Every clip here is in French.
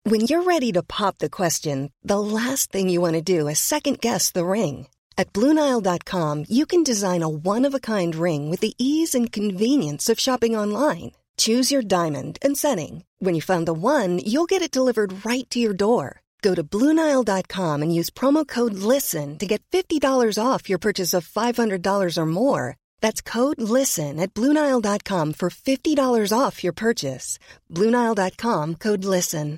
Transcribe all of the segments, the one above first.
When you're ready to pop the question, the last thing you want to do is second-guess the ring. At BlueNile.com, you can design a one-of-a-kind ring with the ease and convenience of shopping online. Choose your diamond and setting. When you find the one, you'll get it delivered right to your door. Go to BlueNile.com and use promo code LISTEN to get $50 off your purchase of $500 or more. That's code LISTEN at BlueNile.com for $50 off your purchase. BlueNile.com, code LISTEN.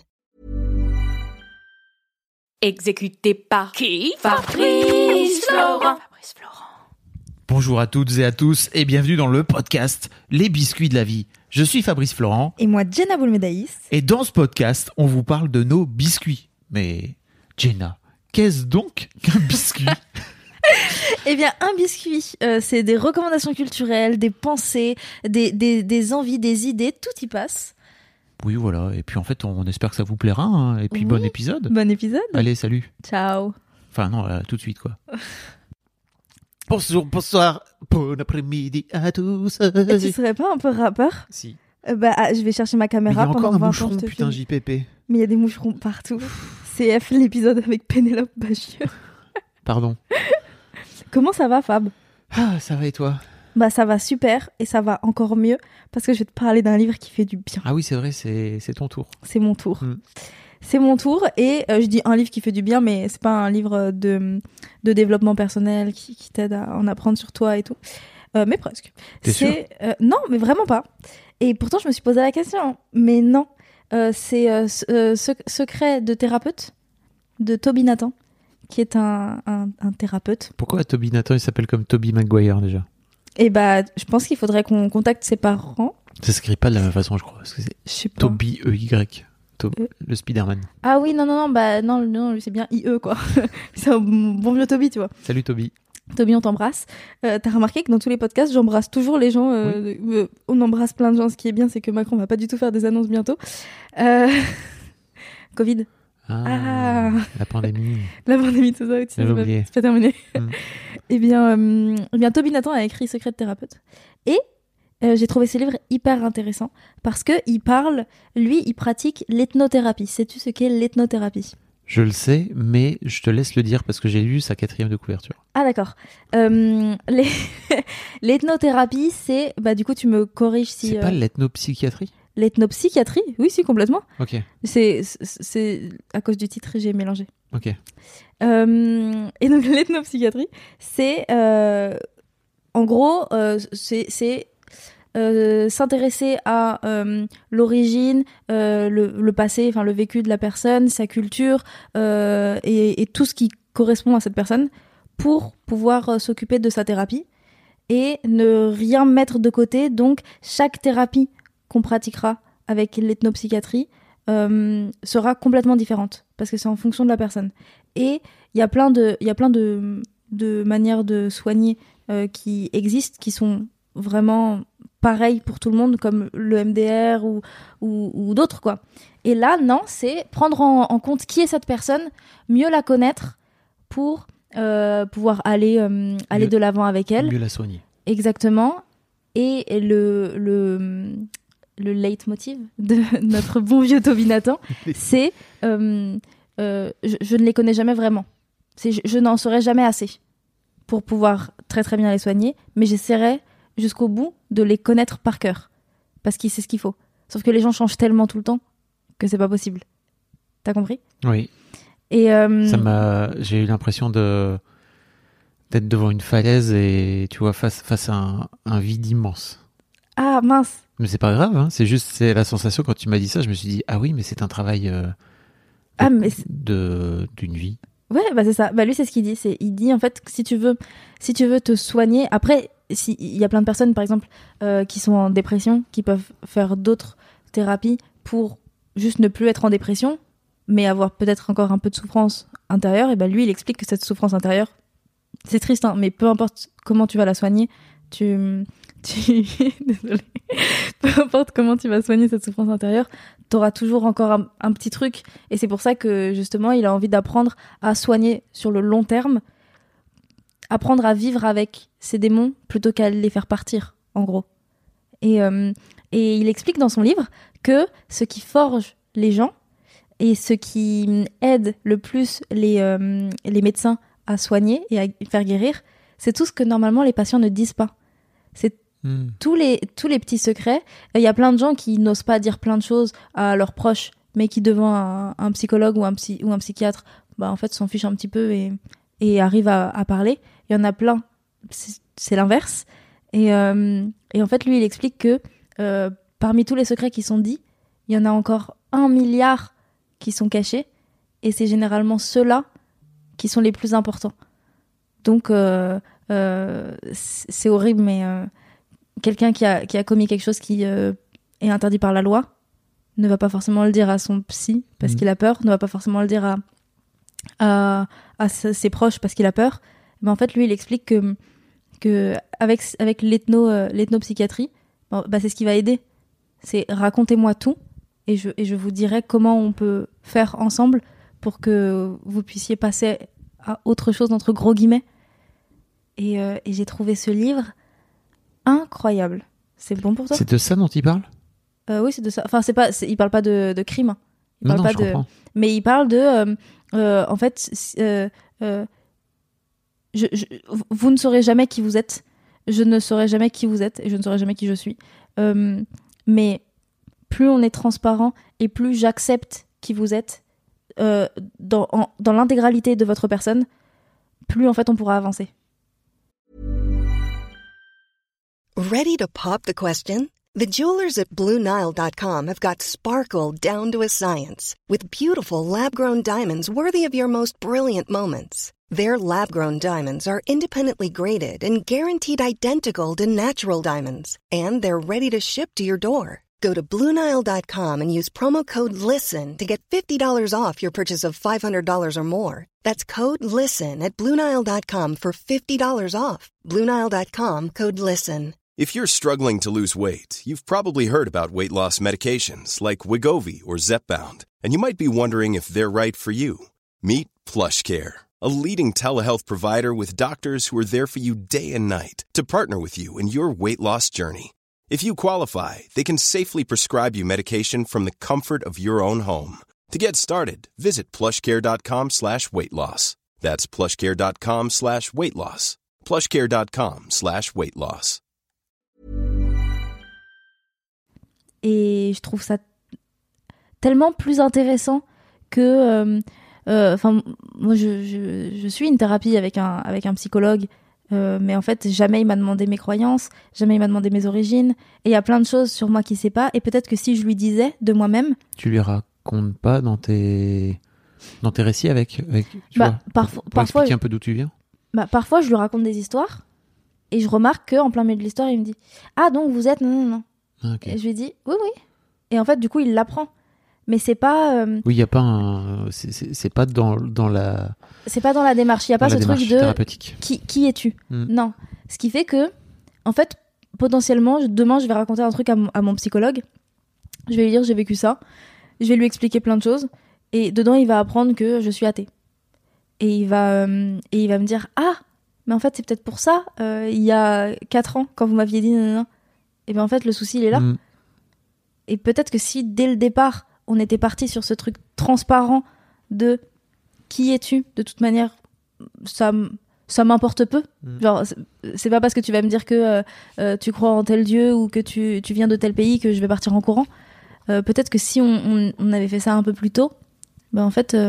Exécuté par qui? Fabrice Florent. Bonjour à toutes et à tous et bienvenue dans le podcast Les Biscuits de la Vie. Je suis Fabrice Florent. Et moi, Jenna Boulmedaïs. Et dans ce podcast, on vous parle de nos biscuits. Mais Jenna, qu'est-ce donc qu'un biscuit? Eh bien, un biscuit, c'est des recommandations culturelles, des pensées, des envies, des idées, tout y passe. Oui, voilà. Et puis en fait, on espère que ça vous plaira. Hein. Et puis Oui. Bon épisode. Bon épisode. Allez, salut. Ciao. Enfin non, tout de suite quoi. Bonsoir, bon après-midi à tous. Tu serais pas un peu rappeur? Si. Je vais chercher ma Mais il y caméra a pendant encore un 20 ans. moucheron, je te putain, filme. JPP. Mais il y a des moucherons partout. CF, l'épisode avec Pénélope Bagieux. Pardon. Comment ça va, Fab? Ah, ça va et toi? Bah, ça va super et ça va encore mieux parce que je vais te parler d'un livre qui fait du bien. Ah oui, c'est vrai, c'est ton tour. C'est mon tour. Mm. C'est mon tour et je dis un livre qui fait du bien, mais c'est pas un livre de développement personnel qui t'aide à en apprendre sur toi et tout. Mais presque. T'es sûre? Non, mais vraiment pas. Et pourtant, je me suis posé la question. Hein. Mais non. C'est Secret de thérapeute de Toby Nathan, qui est un thérapeute. Pourquoi Toby Nathan, il s'appelle comme Toby Maguire déjà? Et je pense qu'il faudrait qu'on contacte ses parents. Ça s'écrit pas de la même façon, je crois. Parce que c'est Je sais pas. Toby E-Y. Le Spider-Man. Ah oui, non, lui, c'est bien IE, quoi. C'est un bon vieux Toby, tu vois. Salut Toby. Toby, on t'embrasse. T'as remarqué que dans tous les podcasts, j'embrasse toujours les gens. On embrasse plein de gens. Ce qui est bien, c'est que Macron va pas du tout faire des annonces bientôt. Covid. Ah. La pandémie. La pandémie, tout ça, J'avais oublié. c'est pas terminé. Mm. Eh bien, Toby Nathan a écrit Secret de thérapeute. Et j'ai trouvé ce livre hyper intéressant parce que il pratique l'ethnothérapie. Sais-tu ce qu'est l'ethnothérapie? Je le sais, mais je te laisse le dire parce que j'ai lu sa 4e de couverture. Ah d'accord. L'ethnothérapie, c'est... du coup, tu me corriges si... C'est pas l'ethnopsychiatrie? L'ethnopsychiatrie? Oui, si, complètement. Ok. C'est à cause du titre, j'ai mélangé. Ok. Et donc, l'ethnopsychiatrie, c'est... en gros, c'est s'intéresser à l'origine, le passé, enfin le vécu de la personne, sa culture et tout ce qui correspond à cette personne pour pouvoir s'occuper de sa thérapie et ne rien mettre de côté. Donc, chaque thérapie qu'on pratiquera avec l'ethnopsychiatrie sera complètement différente parce que c'est en fonction de la personne. Et il y a plein de manières de soigner qui existent, qui sont vraiment pareilles pour tout le monde, comme le MDR ou d'autres, quoi. Et là, non, c'est prendre en compte qui est cette personne, mieux la connaître pour pouvoir aller de l'avant avec elle. Mieux la soigner. Exactement. Et le leitmotiv de notre bon vieux Toby Nathan, c'est je ne les connais jamais vraiment. Je n'en saurai jamais assez pour pouvoir très très bien les soigner, mais j'essaierai jusqu'au bout de les connaître par cœur, parce qu'il sait ce qu'il faut. Sauf que les gens changent tellement tout le temps que c'est pas possible. T'as compris? Oui. Et j'ai eu l'impression d'être devant une falaise et tu vois face à un vide immense. Ah mince. Mais c'est pas grave, hein. C'est la sensation quand tu m'as dit ça, je me suis dit ah oui, mais c'est un travail d'une vie. Ouais, c'est ça. Lui, c'est ce qu'il dit. Il dit, en fait, que si tu veux te soigner, après, il y a plein de personnes, par exemple, qui sont en dépression, qui peuvent faire d'autres thérapies pour juste ne plus être en dépression, mais avoir peut-être encore un peu de souffrance intérieure. Et lui, il explique que cette souffrance intérieure, c'est triste, hein, mais peu importe comment tu vas la soigner, désolée. Peu importe comment tu vas soigner cette souffrance intérieure, t'auras toujours encore un petit truc. Et c'est pour ça que, justement, il a envie d'apprendre à soigner sur le long terme, apprendre à vivre avec ses démons plutôt qu'à les faire partir, en gros. Et il explique dans son livre que ce qui forge les gens, Et ce qui aide le plus les médecins à soigner et à faire guérir, c'est tout ce que normalement les patients ne disent pas. C'est tous les petits secrets. Il y a plein de gens qui n'osent pas dire plein de choses à leurs proches, mais qui devant un psychologue ou un psychiatre, en fait s'en fichent un petit peu et arrivent à parler. Il y en a plein, c'est l'inverse. Et en fait, lui, il explique que parmi tous les secrets qui sont dits, il y en a encore 1 milliard qui sont cachés, et c'est généralement ceux-là qui sont les plus importants. Donc, c'est horrible, mais quelqu'un qui a commis quelque chose qui est interdit par la loi ne va pas forcément le dire à son psy parce qu'il a peur, ne va pas forcément le dire à ses proches parce qu'il a peur. Mais en fait, lui, il explique que avec l'ethnopsychiatrie, c'est ce qui va aider. C'est racontez-moi tout et je vous dirai comment on peut faire ensemble pour que vous puissiez passer à autre chose, entre gros guillemets. Et j'ai trouvé ce livre incroyable. C'est bon pour toi ? C'est de ça dont il parle ? Oui, c'est de ça. Enfin, il parle pas de crime. Il parle non, pas je comprends. Mais il parle de... en fait, vous ne saurez jamais qui vous êtes. Je ne saurai jamais qui vous êtes et je ne saurai jamais qui je suis. Mais plus on est transparent et plus j'accepte qui vous êtes dans l'intégralité de votre personne, plus en fait on pourra avancer. Ready to pop the question? The jewelers at BlueNile.com have got sparkle down to a science with beautiful lab-grown diamonds worthy of your most brilliant moments. Their lab-grown diamonds are independently graded and guaranteed identical to natural diamonds, and they're ready to ship to your door. Go to BlueNile.com and use promo code LISTEN to get $50 off your purchase of $500 or more. That's code LISTEN at BlueNile.com for $50 off. BlueNile.com, code LISTEN. If you're struggling to lose weight, you've probably heard about weight loss medications like Wegovy or Zepbound, and you might be wondering if they're right for you. Meet PlushCare, a leading telehealth provider with doctors who are there for you day and night to partner with you in your weight loss journey. If you qualify, they can safely prescribe you medication from the comfort of your own home. To get started, visit plushcare.com/weightloss. That's plushcare.com/weightloss. plushcare.com/weightloss. Et je trouve ça tellement plus intéressant que... moi, je suis une thérapie avec un psychologue, mais en fait, jamais il m'a demandé mes croyances, jamais il m'a demandé mes origines, et il y a plein de choses sur moi qu'il sait pas, et peut-être que si je lui disais de moi-même... Tu lui racontes pas dans tes récits avec tu vois, pour parfois expliquer un peu d'où tu viens. Parfois, je lui raconte des histoires, et je remarque qu'en plein milieu de l'histoire, il me dit « Ah, donc vous êtes... non. » Okay. Et je lui dis « Oui. » Et en fait, du coup, il l'apprend. Mais c'est pas... Oui, il y a pas c'est pas dans la... C'est pas dans la démarche. Il y a pas ce truc de... thérapeutique. Qui es-tu ? Non. Ce qui fait que, en fait, potentiellement, demain, je vais raconter un truc à mon psychologue. Je vais lui dire, j'ai vécu ça. Je vais lui expliquer plein de choses. Et dedans, il va apprendre que je suis athée. Et il va me dire, ah, mais en fait, c'est peut-être pour ça, il y a 4 ans, quand vous m'aviez dit non. Et bien, en fait, le souci, il est là. Et peut-être que si, dès le départ, on était parti sur ce truc transparent de qui es-tu, de toute manière, ça m'importe peu. Genre, c'est pas parce que tu vas me dire que tu crois en tel dieu ou que tu viens de tel pays que je vais partir en courant. Peut-être que si on avait fait ça un peu plus tôt, ben en fait,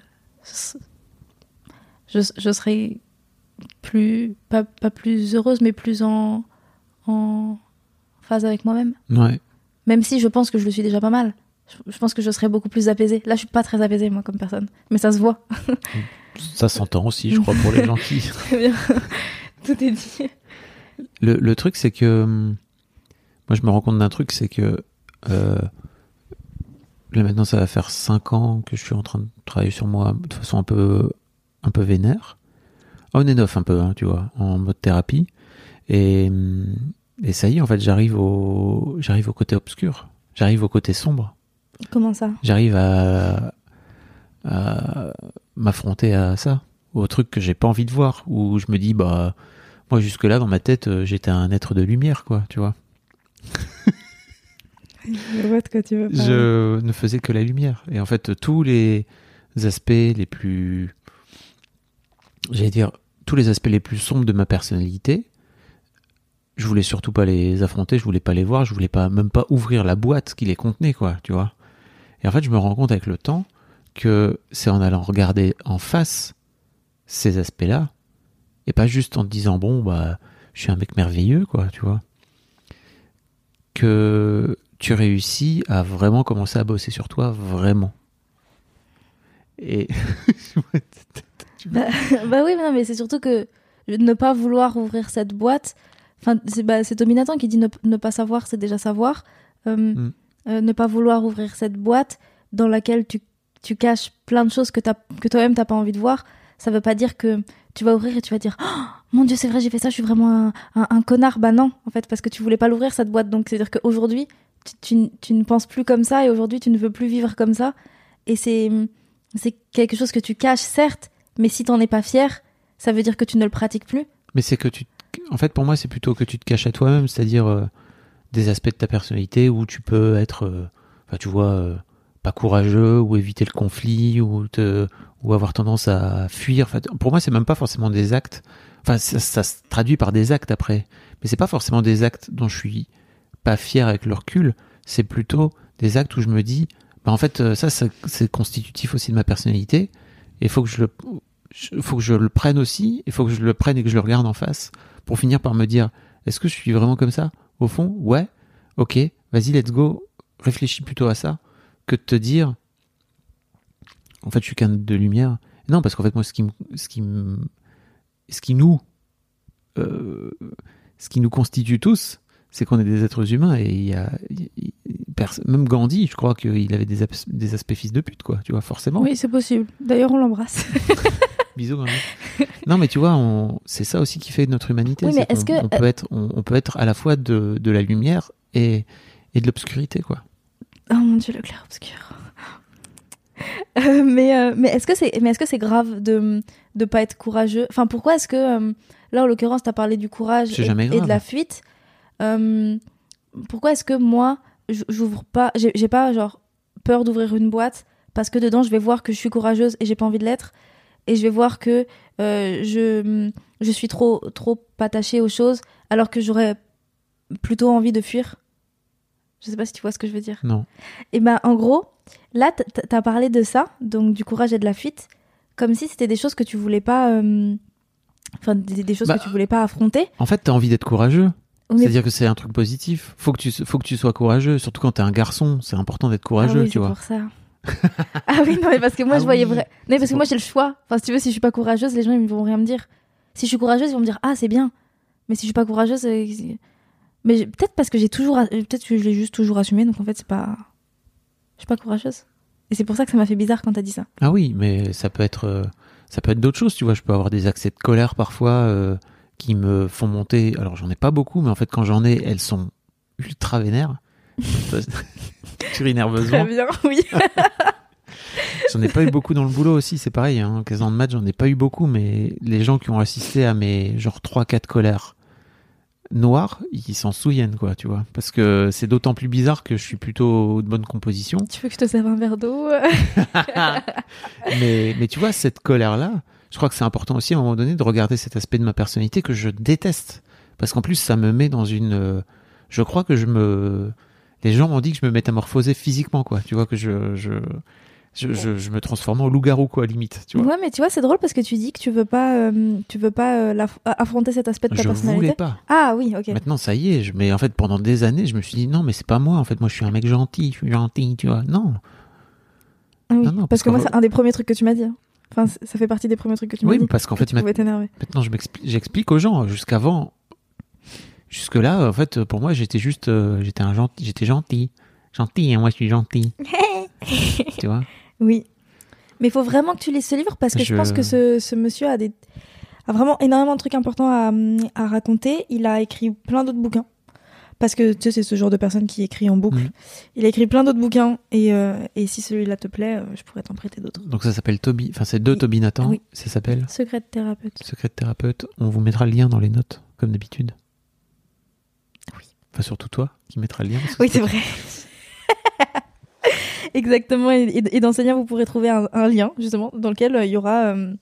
je serais pas plus heureuse, mais plus en phase avec moi-même. Ouais. Même si je pense que je le suis déjà pas mal. Je pense que je serais beaucoup plus apaisée. Là, je suis pas très apaisée, moi, comme personne. Mais ça se voit. Ça s'entend aussi, je crois, pour les gens qui... Très bien. Tout est dit. Le truc, c'est que... Moi, je me rends compte d'un truc, c'est que... Là, maintenant, ça va faire 5 ans que je suis en train de travailler sur moi de façon un peu vénère. On and off un peu, hein, tu vois, en mode thérapie. Et ça y est, en fait, j'arrive au côté obscur. J'arrive au côté sombre. Comment ça ? J'arrive à m'affronter à ça, au truc que j'ai pas envie de voir, où je me dis, bah, moi jusque-là dans ma tête, j'étais un être de lumière, quoi, tu vois. Je vois de quoi tu veux parler. Je ne faisais que la lumière. Et en fait, tous les aspects les plus... J'allais dire, tous les aspects les plus sombres de ma personnalité, je voulais surtout pas les affronter, je voulais pas les voir, je voulais même pas ouvrir la boîte qui les contenait, quoi, tu vois. Et en fait, je me rends compte avec le temps que c'est en allant regarder en face ces aspects-là, et pas juste en te disant, bon, bah, je suis un mec merveilleux, quoi, tu vois, que tu réussis à vraiment commencer à bosser sur toi, vraiment. Et... Bah oui, non, mais c'est surtout que ne pas vouloir ouvrir cette boîte, enfin, c'est Tommy Nathan qui dit ne pas savoir, c'est déjà savoir. Ne pas vouloir ouvrir cette boîte dans laquelle tu caches plein de choses que toi-même t'as pas envie de voir, ça veut pas dire que tu vas ouvrir et tu vas dire oh, mon Dieu, c'est vrai, j'ai fait ça, je suis vraiment un connard. Bah non, en fait, parce que tu voulais pas l'ouvrir cette boîte. Donc c'est-à-dire qu'aujourd'hui, tu ne penses plus comme ça et aujourd'hui, tu ne veux plus vivre comme ça. Et c'est quelque chose que tu caches, certes, mais si t'en es pas fier, ça veut dire que tu ne le pratiques plus. Mais c'est que en fait, pour moi, c'est plutôt que tu te caches à toi-même, c'est-à-dire des aspects de ta personnalité où tu peux être, tu vois, pas courageux ou éviter le conflit ou avoir tendance à fuir. Enfin, pour moi, c'est même pas forcément des actes. Enfin, ça se traduit par des actes après, mais c'est pas forcément des actes dont je suis pas fier avec le recul. C'est plutôt des actes où je me dis, bah en fait, ça c'est constitutif aussi de ma personnalité. Et il faut que je le prenne aussi, il faut que je le prenne et que je le regarde en face pour finir par me dire, est-ce que je suis vraiment comme ça? Au fond, ouais, ok, vas-y, let's go, réfléchis plutôt à ça que de te dire, en fait, je suis qu'un de lumière. Non, parce qu'en fait, moi, ce qui nous constitue tous, c'est qu'on est des êtres humains et même Gandhi, je crois qu'il avait des aspects fils de pute, quoi, tu vois, forcément. Oui, c'est possible. D'ailleurs, on l'embrasse. Bisous, Gandhi. Non, mais tu vois, c'est ça aussi qui fait notre humanité. Oui, mais on peut être à la fois de la lumière et de l'obscurité, quoi. Oh mon Dieu, le clair-obscur. Mais est-ce que c'est grave de pas être courageux? Enfin, pourquoi est-ce que là, en l'occurrence, t'as parlé du courage et de la fuite. Pourquoi est-ce que moi, j'ouvre pas, j'ai pas genre peur d'ouvrir une boîte parce que dedans, je vais voir que je suis courageuse et j'ai pas envie de l'être, et je vais voir que je suis trop attachée aux choses alors que j'aurais plutôt envie de fuir. Je sais pas si tu vois ce que je veux dire. Non. Et ben en gros, là, t'as parlé de ça, donc du courage et de la fuite, comme si c'était des choses que tu voulais pas, enfin des choses que tu voulais pas affronter. En fait, t'as envie d'être courageux. Mais... C'est-à-dire que c'est un truc positif. Faut que tu sois courageux, surtout quand t'es un garçon. C'est important d'être courageux, tu vois. Ah oui, c'est pour ça. Ah oui, non, mais parce que moi, je voyais vrai. Non, parce que moi, j'ai le choix. Enfin, si tu veux, si je suis pas courageuse, les gens, ils vont rien me dire. Si je suis courageuse, ils vont me dire, ah, c'est bien. Mais si je suis pas courageuse, mais peut-être parce que peut-être que je l'ai juste toujours assumé, donc en fait, je suis pas courageuse. Et c'est pour ça que ça m'a fait bizarre quand t'as dit ça. Ah oui, mais ça peut être d'autres choses, tu vois. Je peux avoir des accès de colère parfois qui me font monter. Alors, j'en ai pas beaucoup, mais en fait, quand j'en ai, elles sont ultra vénères. Tu ris nerveusement. Très bien, oui. J'en ai pas eu beaucoup dans le boulot aussi, c'est pareil. Hein. 15 ans de maths, j'en ai pas eu beaucoup, mais les gens qui ont assisté à mes genre 3-4 colères noires, ils s'en souviennent, quoi, tu vois. Parce que c'est d'autant plus bizarre que je suis plutôt de bonne composition. Tu veux que je te serve un verre d'eau? mais tu vois, cette colère-là, je crois que c'est important aussi à un moment donné de regarder cet aspect de ma personnalité que je déteste. Parce qu'en plus, ça me met dans une... je crois que les gens m'ont dit que je me métamorphosais physiquement, quoi. Tu vois, que je me transformais en loup-garou, quoi, limite. Tu vois. Ouais, mais tu vois, c'est drôle parce que tu dis que tu veux pas affronter cet aspect de ta personnalité. Je voulais pas. Ah oui, ok. Maintenant, ça y est. Mais en fait, pendant des années, je me suis dit, non, mais c'est pas moi. En fait, moi, je suis un mec gentil. Je suis gentil, tu vois. Non. Ah oui, non, parce que moi, c'est un des premiers trucs que tu m'as dit. Enfin, ça fait partie des premiers trucs que tu m'as dit. Oui, parce qu'en fait, maintenant, j'explique aux gens. Jusque-là, en fait, pour moi, j'étais gentil. Gentil, hein, moi, je suis gentil. Tu vois? Oui. Mais il faut vraiment que tu lises ce livre parce que je pense que ce monsieur a vraiment énormément de trucs importants à raconter. Il a écrit plein d'autres bouquins. Parce que tu sais, c'est ce genre de personne qui écrit en boucle. Il a écrit plein d'autres bouquins et si celui-là te plaît, je pourrais t'en prêter d'autres. Donc ça s'appelle Toby, enfin c'est de Toby Nathan. Oui. Ça s'appelle Secret de thérapeute. Secret de thérapeute. On vous mettra le lien dans les notes, comme d'habitude. Oui. Enfin surtout toi, qui mettra le lien. Oui, c'est vrai. Exactement. Et dans ce lien, vous pourrez trouver un lien, justement, dans lequel il y aura un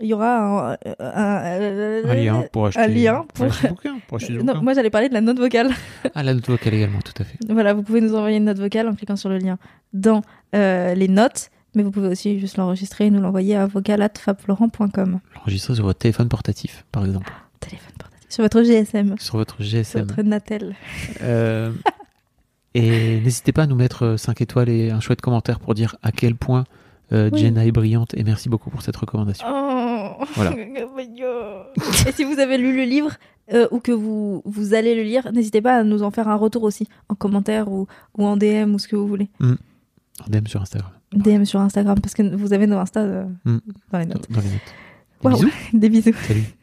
lien pour acheter, un lien pour... acheter le bouquin, pour acheter le Non, bouquin. moi, j'allais parler de la note vocale. Ah, la note vocale également, tout à fait. Voilà, vous pouvez nous envoyer une note vocale en cliquant sur le lien dans les notes, mais vous pouvez aussi juste l'enregistrer et nous l'envoyer à vocal@fabflorent.com. L'enregistrer sur votre téléphone portatif, par exemple. Téléphone portatif. Sur votre GSM. Sur votre GSM. Sur votre Natel. Et n'hésitez pas à nous mettre 5 étoiles et un chouette commentaire pour dire à quel point Jenna est brillante, et merci beaucoup pour cette recommandation. Oh. Voilà. Et si vous avez lu le livre ou que vous allez le lire, n'hésitez pas à nous en faire un retour aussi, en commentaire ou en DM ou ce que vous voulez. En DM sur Instagram. DM sur Instagram, parce que vous avez nos Insta dans les notes. Dans les notes. Des Wow. bisous. Des bisous. Salut.